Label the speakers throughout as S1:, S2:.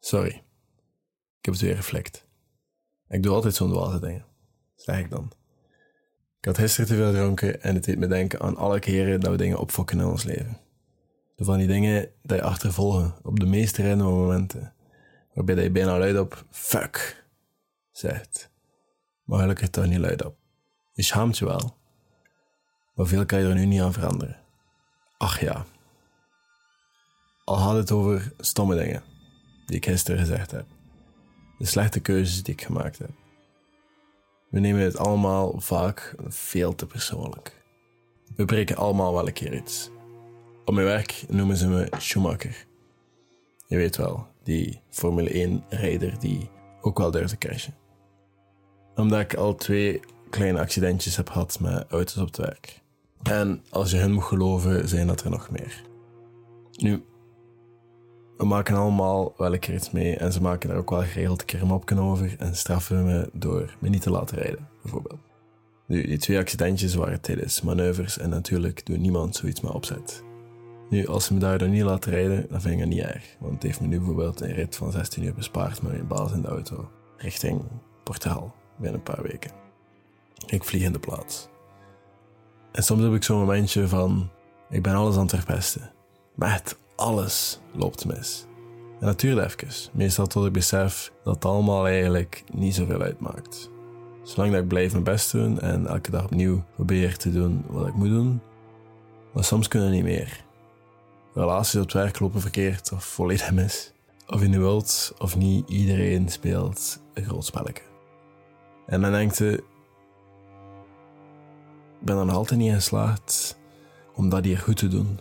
S1: Sorry. Ik heb het weer geflikt. Ik doe altijd zo'n dwaze dingen. Zeg ik dan. Ik had gisteren te veel gedronken en het deed me denken aan alle keren dat we dingen opfokken in ons leven. Zo van die dingen dat je achtervolgen op de meest random momenten. Waarbij je bijna luid op fuck zegt. Maar gelukkig toch niet luid op. Je schaamt je wel. Maar veel kan je er nu niet aan veranderen. Ach ja. Al had het over stomme dingen die ik gisteren gezegd heb. De slechte keuzes die ik gemaakt heb. We nemen het allemaal vaak veel te persoonlijk. We breken allemaal wel een keer iets. Op mijn werk noemen ze me Schumacher. Je weet wel, die Formule 1-rijder die ook wel durft te crashen. Omdat ik al 2 kleine accidentjes heb gehad met auto's op het werk. En als je hun moet geloven, zijn dat er nog meer. Nu, we maken allemaal wel een keer iets mee en ze maken daar ook wel geregeld een keer een mopje over en straffen me door me niet te laten rijden, bijvoorbeeld. Nu, die 2 accidentjes waren tijdens manoeuvres en natuurlijk doet niemand zoiets met opzet. Nu, als ze me daardoor niet laten rijden, dan vind ik het niet erg, want het heeft me nu bijvoorbeeld een rit van 16 uur bespaard met mijn baas in de auto, richting Portugal, binnen een paar weken. Ik vlieg in de plaats. En soms heb ik zo'n momentje van, ik ben alles aan het verpesten. Met alles loopt mis. En dat duurt even. Meestal tot ik besef dat het allemaal eigenlijk niet zoveel uitmaakt. Zolang dat ik blijf mijn best doen en elke dag opnieuw probeer te doen wat ik moet doen. Maar soms kunnen we niet meer. Relaties op het werk lopen verkeerd of volledig mis. Of je nu wilt of niet, iedereen speelt een groot spelletje. En dan denkt je, ik ben er nog altijd niet in geslaagd om dat hier goed te doen.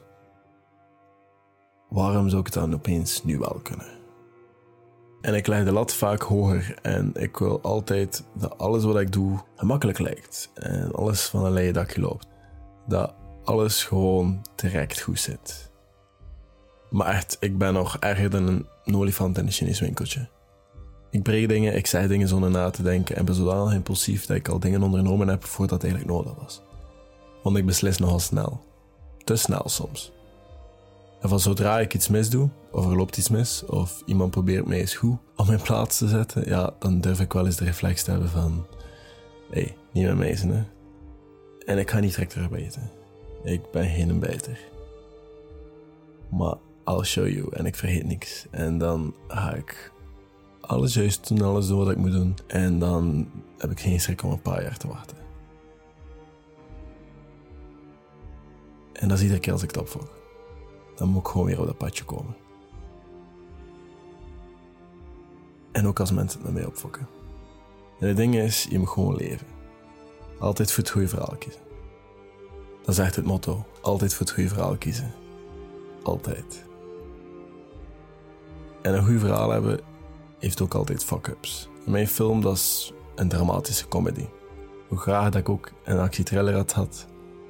S1: Waarom zou ik het dan opeens nu wel kunnen? En ik leg de lat vaak hoger en ik wil altijd dat alles wat ik doe gemakkelijk lijkt. En alles van een leien dakje loopt. Dat alles gewoon direct goed zit. Maar echt, ik ben nog erger dan een olifant in een Chinees winkeltje. Ik breek dingen, ik zeg dingen zonder na te denken en ben zodanig impulsief dat ik al dingen ondernomen heb voordat het eigenlijk nodig was. Want ik beslis nogal snel. Te snel soms. En van zodra ik iets misdoe, of er loopt iets mis, of iemand probeert mij eens goed op mijn plaats te zetten, ja, dan durf ik wel eens de reflex te hebben van, hey, niet met mij zijn, hè. En ik ga niet direct terugbijten. Ik ben geen bijter. Maar I'll show you, en ik vergeet niks. En dan ga ik alles juist doen, alles doen wat ik moet doen. En dan heb ik geen schrik om een paar jaar te wachten. En dat is iedere keer als ik het opvolg. Dan moet ik gewoon weer op dat padje komen. En ook als mensen het met mij opfokken. En het ding is, je moet gewoon leven. Altijd voor het goede verhaal kiezen. Dat is echt het motto. Altijd voor het goede verhaal kiezen. Altijd. En een goed verhaal hebben heeft ook altijd fuck-ups. In mijn film, dat is een dramatische comedy. Hoe graag dat ik ook een actietrailer had gehad.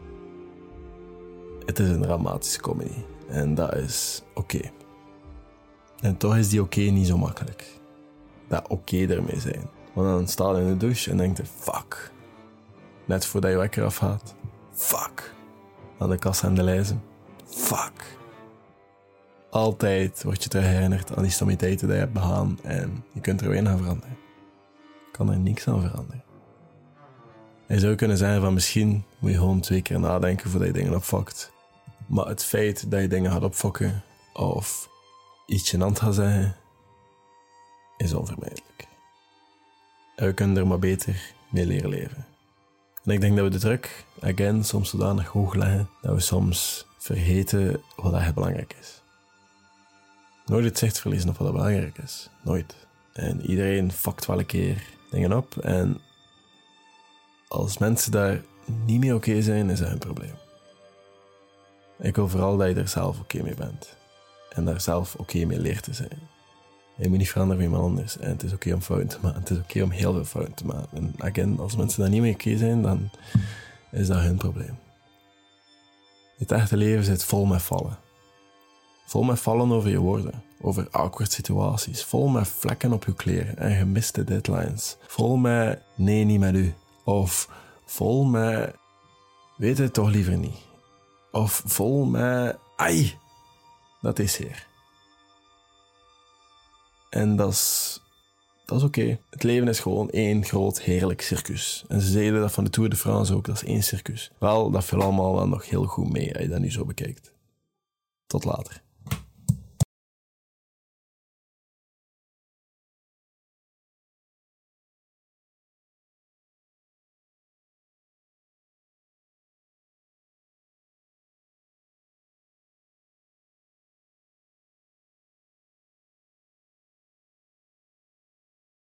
S1: Het is een dramatische comedy. En dat is oké. En toch is die oké niet zo makkelijk. Dat oké ermee zijn. Want dan sta je in de douche en denk je, fuck. Net voordat je wekker afgaat. Fuck. Aan de kassa en de lijzen. Fuck. Altijd word je terug herinnerd aan die stommiteiten die je hebt begaan. En je kunt er weinig aan veranderen. Je kan er niks aan veranderen. Je zou kunnen zeggen van misschien moet je gewoon 2 keer nadenken voordat je dingen opfokt. Maar het feit dat je dingen gaat opfokken of iets gênant gaat zeggen, is onvermijdelijk. En we kunnen er maar beter mee leren leven. En ik denk dat we de druk, again, soms zodanig hoog leggen, dat we soms vergeten wat echt belangrijk is. Nooit het zicht verliezen op wat belangrijk is. Nooit. En iedereen fokt wel een keer dingen op en als mensen daar niet mee oké zijn, is dat hun probleem. Ik wil vooral dat je er zelf oké mee bent. En daar zelf oké mee leert te zijn. Je moet niet veranderen van iemand anders. En het is oké om fouten te maken. Het is oké om heel veel fouten te maken. En again, als mensen daar niet mee oké zijn, dan is dat hun probleem. Het echte leven zit vol met vallen. Vol met vallen over je woorden. Over awkward situaties. Vol met vlekken op je kleren en gemiste deadlines. Vol met nee, niet met u. Of vol met weet het toch liever niet. Of vol met ai, dat is hier. En dat is oké. Het leven is gewoon één groot heerlijk circus. En ze zeiden dat van de Tour de France ook, dat is één circus. Wel, dat viel allemaal wel nog heel goed mee als je dat nu zo bekijkt. Tot later.